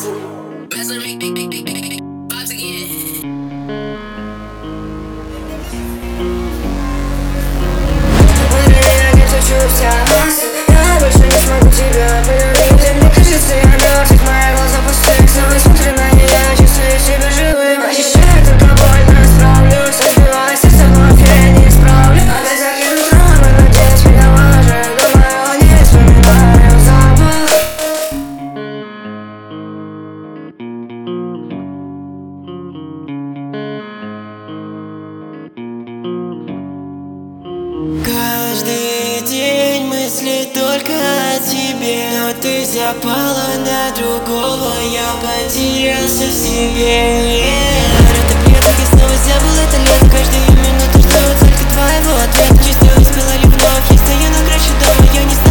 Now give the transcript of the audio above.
Я больше не смогу тебя полюбить. Мне кажется, я мертв, ведь мои глаза пустые. Снова смотрю на меня, чувствую себя живым. Ощущаю только боль, но я справлюсь. Разбивая сердце вновь, я не исправлю. Опять закину травмы, надеюсь, миновала же. Думаю, не вспоминаю запах. Каждый день мысли только о тебе, но ты запала на другого, я потерялся в себе. Это мне, как я снова забыл это лето. Каждую минуту жду только твоего ответа. Чувствую, спала ли вновь, я стою на крыше дома, я не знаю.